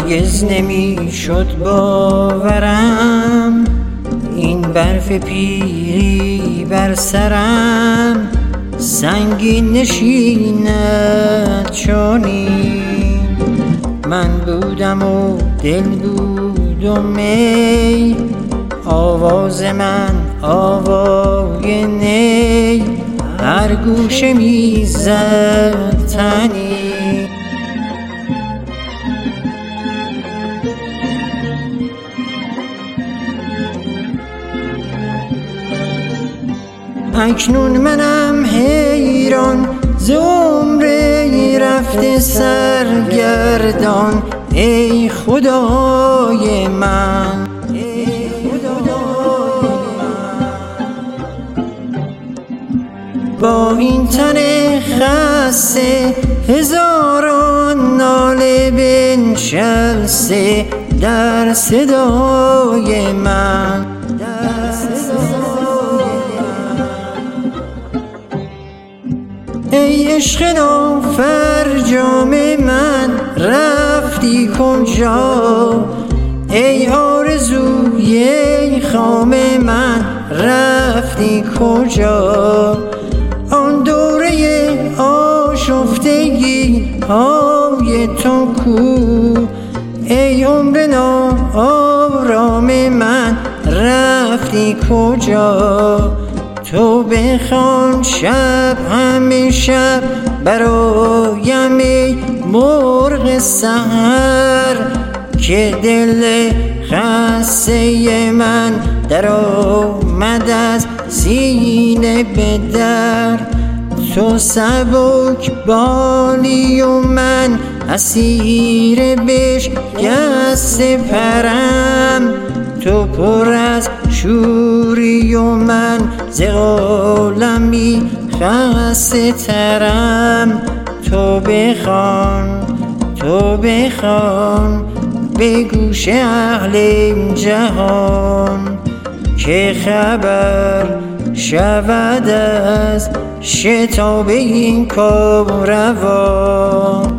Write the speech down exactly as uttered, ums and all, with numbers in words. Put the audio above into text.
هرگز نمی شد باورم این برف پیری بر سرم سنگین نشیند چنین. من بودم و دل بود و می، آواز من آوای نی، هر گوشه میزد تنی. اکنون منم حیران ز عمر رفته سرگردان، ای خدای من، ای خدای من. با این تن خسته هزاران ناله بنشسته در صدای من، در صدای ای عشق نافرجام من رفتی کجا؟ ای آرزوی خام من رفتی کجا؟ آن دوره آشفتگی های تو کو؟ ای عمر ناآرام من رفتی کجا؟ تو بخوان شب همه شب برایم ای مرغ سحر، که دل خسته من در آمد از سینه به در. تو سبک بالی و من اسیر بشکسته پرم، تو پر از شوری و من ز عالمی خسته ترم. تو بخوان تو بخوان به گوش اهل جهان، که خبر شود از شتاب این کاروان.